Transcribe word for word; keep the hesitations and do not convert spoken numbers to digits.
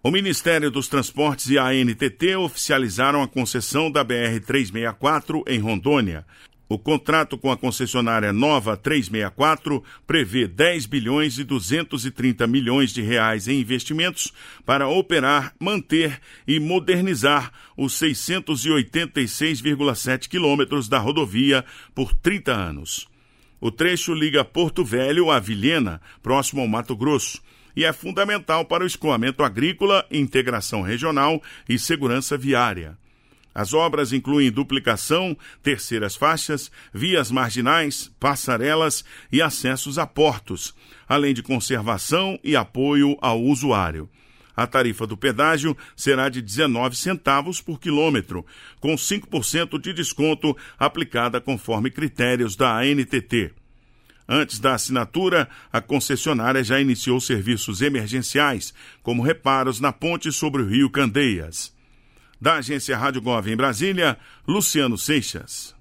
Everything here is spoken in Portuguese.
O Ministério dos Transportes e a A N T T oficializaram a concessão da B R trezentos e sessenta e quatro em Rondônia. O contrato com a concessionária Nova trezentos e sessenta e quatro prevê dez bilhões e duzentos e trinta milhões de reais em investimentos para operar, manter e modernizar os seiscentos e oitenta e seis vírgula sete quilômetros da rodovia por trinta anos. O trecho liga Porto Velho a Vilhena, próximo ao Mato Grosso, e é fundamental para o escoamento agrícola, integração regional e segurança viária. As obras incluem duplicação, terceiras faixas, vias marginais, passarelas e acessos a portos, além de conservação e apoio ao usuário. A tarifa do pedágio será de dezenove centavos por quilômetro, com cinco por cento de desconto aplicada conforme critérios da A N T T. Antes da assinatura, a concessionária já iniciou serviços emergenciais, como reparos na ponte sobre o rio Candeias. Da agência Rádio Gov em Brasília, Luciano Seixas.